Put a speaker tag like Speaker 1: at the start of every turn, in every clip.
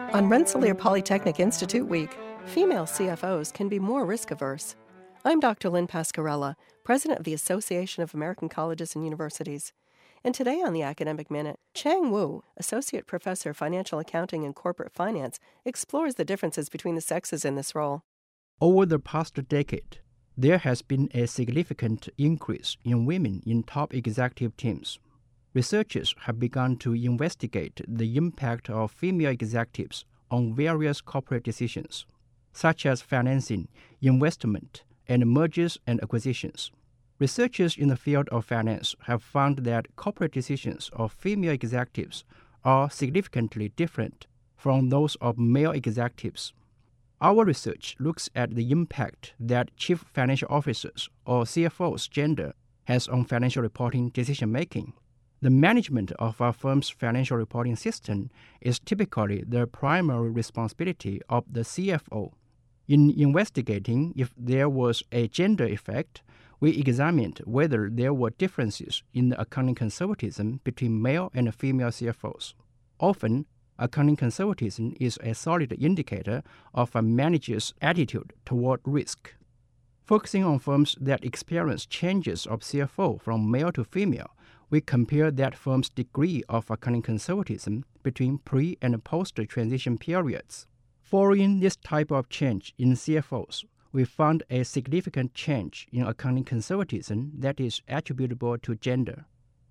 Speaker 1: On Rensselaer Polytechnic Institute Week, female CFOs can be more risk-averse. I'm Dr. Lynn Pascarella, president of the Association of American Colleges and Universities. And today on the Academic Minute, Chang Wu, associate professor of financial accounting and corporate finance, explores the differences between the sexes in this role.
Speaker 2: Over the past decade, there has been a significant increase in women in top executive teams. Researchers have begun to investigate the impact of female executives on various corporate decisions, such as financing, investment, and mergers and acquisitions. Researchers in the field of finance have found that corporate decisions of female executives are significantly different from those of male executives. Our research looks at the impact that chief financial officers or CFO's gender has on financial reporting decision-making. The management of our firm's financial reporting system is typically the primary responsibility of the CFO. In investigating if there was a gender effect, we examined whether there were differences in the accounting conservatism between male and female CFOs. Often, accounting conservatism is a solid indicator of a manager's attitude toward risk. Focusing on firms that experience changes of CFO from male to female, we compare that firm's degree of accounting conservatism between pre- and post-transition periods. Following this type of change in CFOs, we found a significant change in accounting conservatism that is attributable to gender.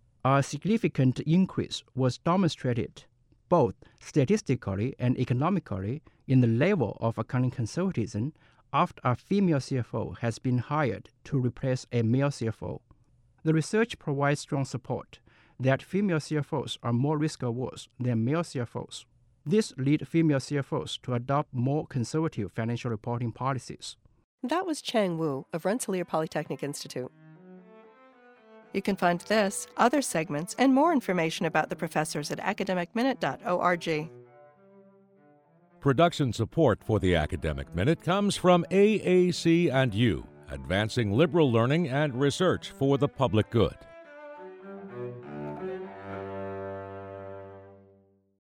Speaker 2: A significant increase was demonstrated both statistically and economically in the level of accounting conservatism after a female CFO has been hired to replace a male CFO. The research provides strong support that female CFOs are more risk-averse than male CFOs. This leads female CFOs to adopt more conservative financial reporting policies.
Speaker 1: That was Chang Wu of Rensselaer Polytechnic Institute. You can find this, other segments, and more information about the professors at academicminute.org.
Speaker 3: Production support for the Academic Minute comes from AAC&U, advancing liberal learning and research for the public good.